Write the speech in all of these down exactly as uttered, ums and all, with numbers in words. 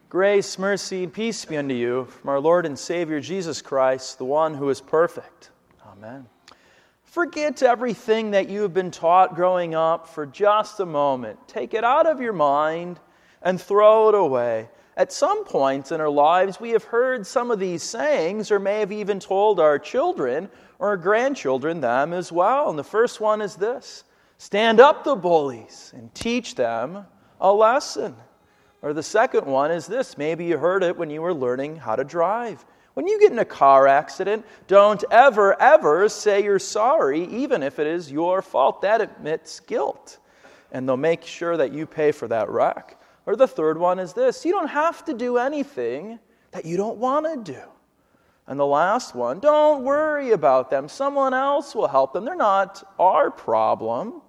Grace, mercy, and peace be unto you from our Lord and Savior Jesus Christ, the one who is perfect. Amen. Forget everything that you have been taught growing up for just a moment. Take it out of your mind and throw it away. At some point in our lives, we have heard some of these sayings, or may have even told our children or our grandchildren them as well. And the first one is this: stand up the bullies and teach them a lesson. Or the second one is this: maybe you heard it when you were learning how to drive. When you get in a car accident, don't ever, ever say you're sorry, even if it is your fault. That admits guilt. And they'll make sure that you pay for that wreck. Or the third one is this: you don't have to do anything that you don't want to do. And the last one: don't worry about them. Someone else will help them. They're not our problem.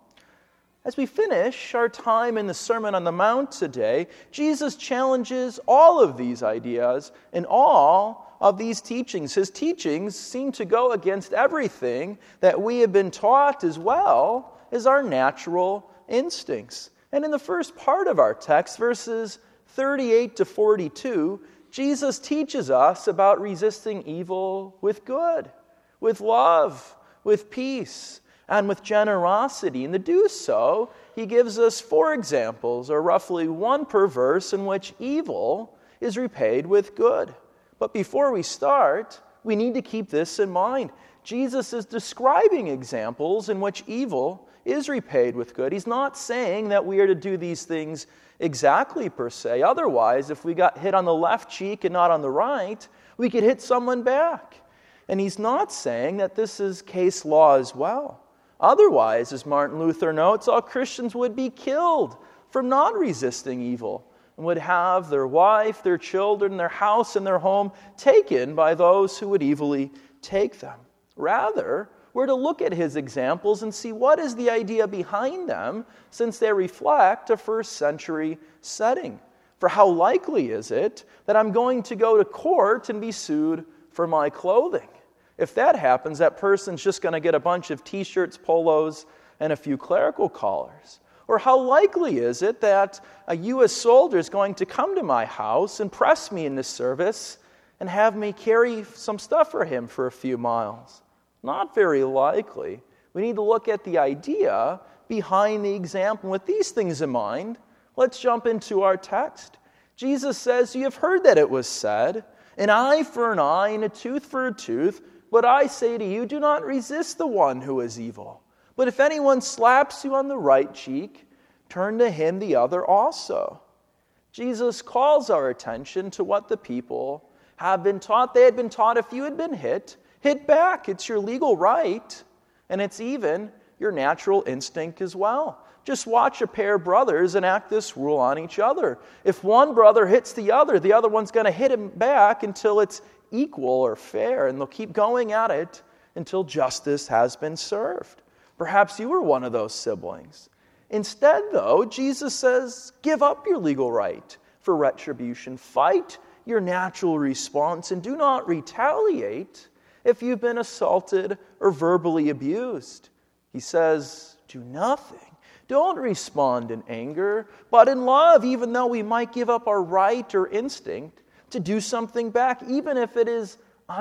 As we finish our time in the Sermon on the Mount today, Jesus challenges all of these ideas and all of these teachings. His teachings seem to go against everything that we have been taught, as well as our natural instincts. And in the first part of our text, verses thirty-eight to forty-two, Jesus teaches us about resisting evil with good, with love, with peace, and with generosity. And to do so, he gives us four examples, or roughly one per verse, in which evil is repaid with good. But before we start, we need to keep this in mind. Jesus is describing examples in which evil is repaid with good. He's not saying that we are to do these things exactly per se. Otherwise, if we got hit on the left cheek and not on the right, we could hit someone back. And he's not saying that this is case law as well. Otherwise, as Martin Luther notes, all Christians would be killed for not resisting evil and would have their wife, their children, their house, and their home taken by those who would evilly take them. Rather, we're to look at his examples and see what is the idea behind them, since they reflect a first century setting. For how likely is it that I'm going to go to court and be sued for my clothing? If that happens, that person's just going to get a bunch of t-shirts, polos, and a few clerical collars. Or how likely is it that a U S soldier is going to come to my house and press me into service and have me carry some stuff for him for a few miles? Not very likely. We need to look at the idea behind the example. With these things in mind, let's jump into our text. Jesus says, "You have heard that it was said, an eye for an eye and a tooth for a tooth. But I say to you, do not resist the one who is evil. But if anyone slaps you on the right cheek, turn to him the other also." Jesus calls our attention to what the people have been taught. They had been taught if you had been hit, hit back. It's your legal right, and it's even your natural instinct as well. Just watch a pair of brothers enact this rule on each other. If one brother hits the other, the other one's going to hit him back until it's equal or fair, and they'll keep going at it until justice has been served. Perhaps you were one of those siblings. Instead, though, Jesus says, give up your legal right for retribution. Fight your natural response and do not retaliate if you've been assaulted or verbally abused. He says, do nothing. Don't respond in anger, but in love, even though we might give up our right or instinct to do something back, even if it is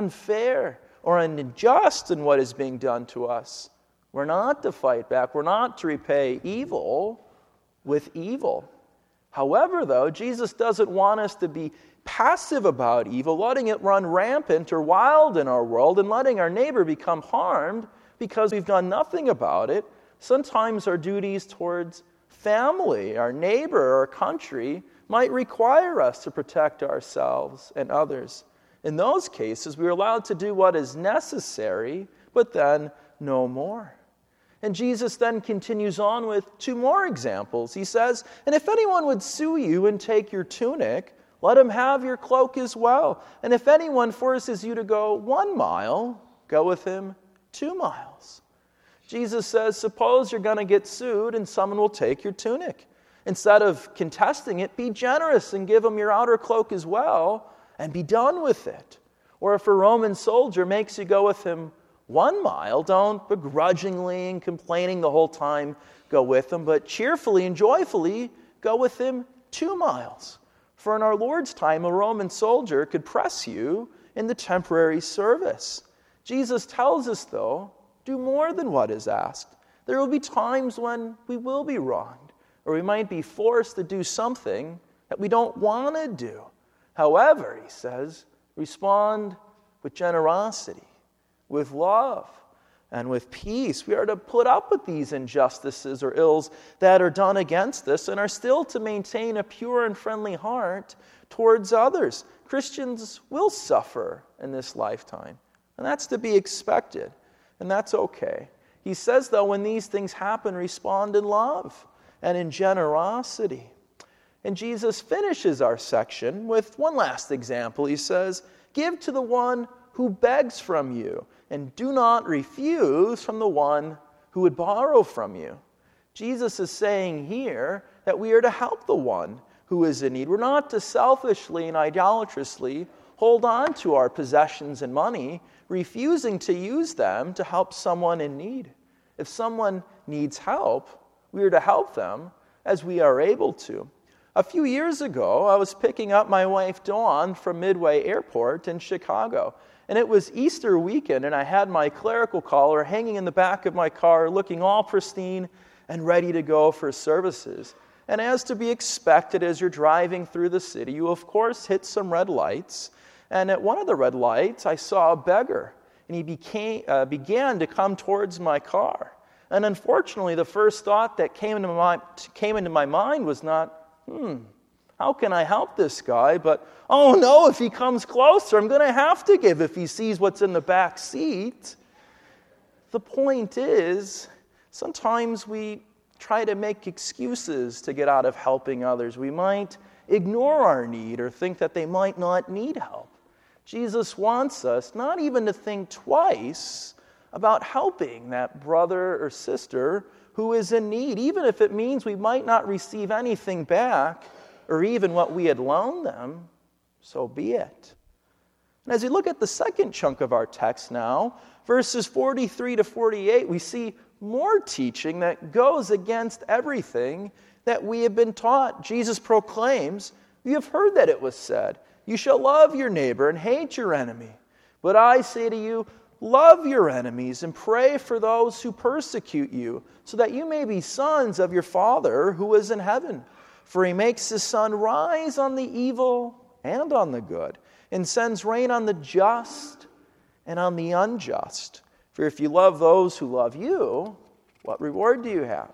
unfair or unjust in what is being done to us. We're not to fight back. We're not to repay evil with evil. However, though, Jesus doesn't want us to be passive about evil, letting it run rampant or wild in our world and letting our neighbor become harmed because we've done nothing about it. Sometimes our duties towards family, our neighbor, our country might require us to protect ourselves and others. In those cases, we are allowed to do what is necessary, but then no more. And Jesus then continues on with two more examples. He says, and if anyone would sue you and take your tunic, let him have your cloak as well. And if anyone forces you to go one mile, go with him two miles. Jesus says, suppose you're going to get sued and someone will take your tunic. Instead of contesting it, be generous and give them your outer cloak as well and be done with it. Or if a Roman soldier makes you go with him one mile, don't begrudgingly and complaining the whole time go with him, but cheerfully and joyfully go with him two miles. For in our Lord's time, a Roman soldier could press you in the temporary service. Jesus tells us, though, do more than what is asked. There will be times when we will be wronged, or we might be forced to do something that we don't want to do. However, he says, respond with generosity, with love, and with peace. We are to put up with these injustices or ills that are done against us and are still to maintain a pure and friendly heart towards others. Christians will suffer in this lifetime, and that's to be expected, and that's okay. He says, though, when these things happen, respond in love and in generosity. And Jesus finishes our section with one last example. He says, give to the one who begs from you, and do not refuse from the one who would borrow from you. Jesus is saying here that we are to help the one who is in need. We're not to selfishly and idolatrously hold on to our possessions and money, refusing to use them to help someone in need. If someone needs help, we are to help them as we are able to. A few years ago, I was picking up my wife Dawn from Midway Airport in Chicago. And it was Easter weekend, and I had my clerical collar hanging in the back of my car, looking all pristine and ready to go for services. And as to be expected, as you're driving through the city, you of course hit some red lights. And at one of the red lights, I saw a beggar, and he became, uh, began to come towards my car. And unfortunately, the first thought that came into my, came into my mind was not, hmm, how can I help this guy? But, oh no, if he comes closer, I'm going to have to give if he sees what's in the back seat. The point is, sometimes we try to make excuses to get out of helping others. We might ignore our need or think that they might not need help. Jesus wants us not even to think twice about helping that brother or sister who is in need, even if it means we might not receive anything back or even what we had loaned them, so be it. And as we look at the second chunk of our text now, verses forty-three to forty-eight, we see more teaching that goes against everything that we have been taught. Jesus proclaims, you have heard that it was said, you shall love your neighbor and hate your enemy. But I say to you, love your enemies and pray for those who persecute you, so that you may be sons of your Father who is in heaven. For he makes his sun rise on the evil and on the good, and sends rain on the just and on the unjust. For if you love those who love you, what reward do you have?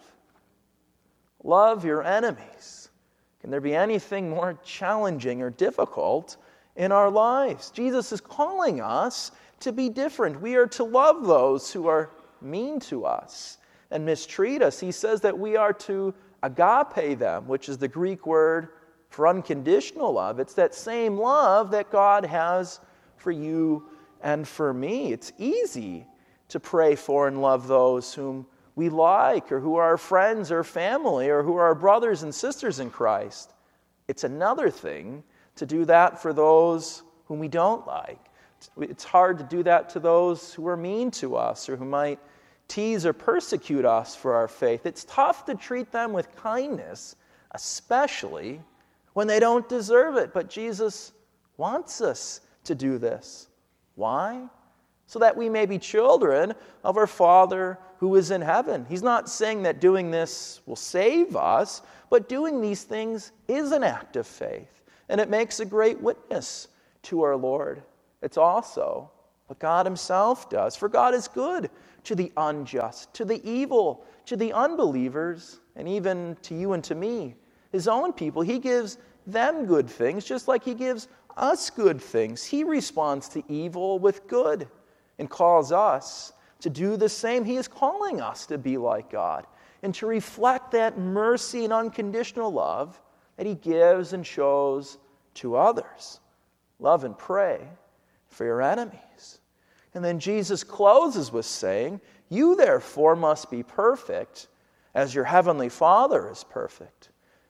Love your enemies. Can there be anything more challenging or difficult in our lives? Jesus is calling us to be different. We are to love those who are mean to us and mistreat us. He says that we are to agape them, which is the Greek word for unconditional love. It's that same love that God has for you and for me. It's easy to pray for and love those whom we like, or who are our friends or family, or who are our brothers and sisters in Christ. It's another thing to do that for those whom we don't like. It's hard to do that to those who are mean to us or who might tease or persecute us for our faith. It's tough to treat them with kindness, especially when they don't deserve it. But Jesus wants us to do this. Why? So that we may be children of our Father who is in heaven. He's not saying that doing this will save us, but doing these things is an act of faith, and it makes a great witness to our Lord. It's also what God himself does. For God is good to the unjust, to the evil, to the unbelievers, and even to you and to me, his own people. He gives them good things, just like he gives us good things. He responds to evil with good and calls us to do the same. He is calling us to be like God and to reflect that mercy and unconditional love that he gives and shows to others. Love and pray for your enemies. And then Jesus closes with saying, you therefore must be perfect as your heavenly Father is perfect.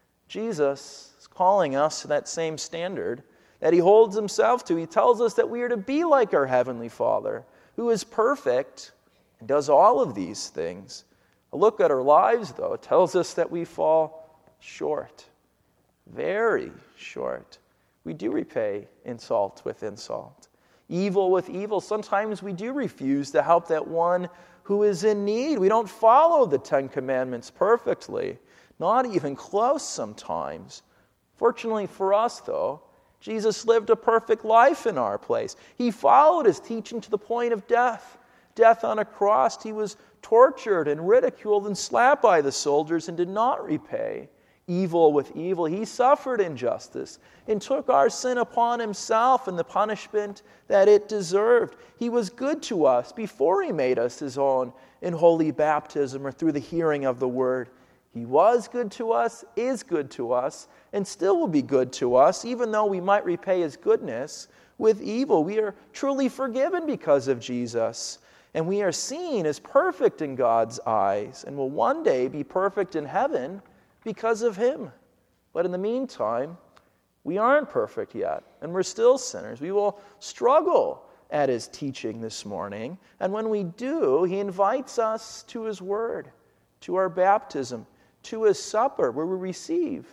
Jesus is calling us to that same standard that he holds himself to. He tells us that we are to be like our heavenly Father, who is perfect and does all of these things. A look at our lives, though, tells us that we fall short, very short. We do repay insult with insult, evil with evil. Sometimes we do refuse to help that one who is in need. We don't follow the Ten Commandments perfectly, not even close sometimes. Fortunately for us, though, Jesus lived a perfect life in our place. He followed his teaching to the point of death. Death on a cross. He was tortured and ridiculed and slapped by the soldiers and did not repay evil with evil. He suffered injustice and took our sin upon himself and the punishment that it deserved. He was good to us before he made us his own in holy baptism or through the hearing of the word. He was good to us, is good to us, and still will be good to us, even though we might repay his goodness with evil. We are truly forgiven because of Jesus, and we are seen as perfect in God's eyes, and will one day be perfect in heaven because of him. But in the meantime, we aren't perfect yet, and we're still sinners. We will struggle at his teaching this morning, and when we do, he invites us to his word, to our baptism, to his supper, where we receive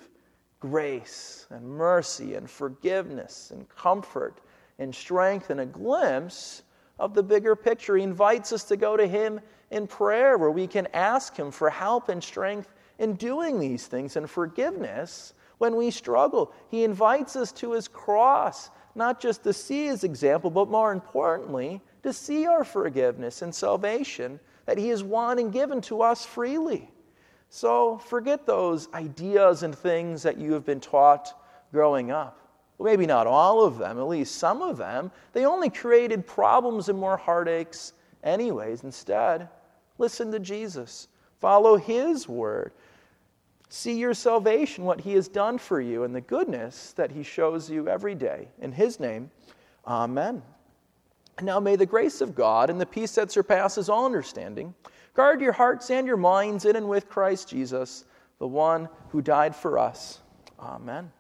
grace and mercy and forgiveness and comfort and strength and a glimpse of the bigger picture. He invites us to go to him in prayer, where we can ask him for help and strength in doing these things and forgiveness when we struggle. He invites us to his cross, not just to see his example, but more importantly, to see our forgiveness and salvation that he has won and given to us freely. So forget those ideas and things that you have been taught growing up. Well, maybe not all of them, at least some of them. They only created problems and more heartaches anyways. Instead, listen to Jesus. Follow his word. See your salvation, what he has done for you, and the goodness that he shows you every day. In his name, amen. And now may the grace of God and the peace that surpasses all understanding guard your hearts and your minds in and with Christ Jesus, the one who died for us. Amen.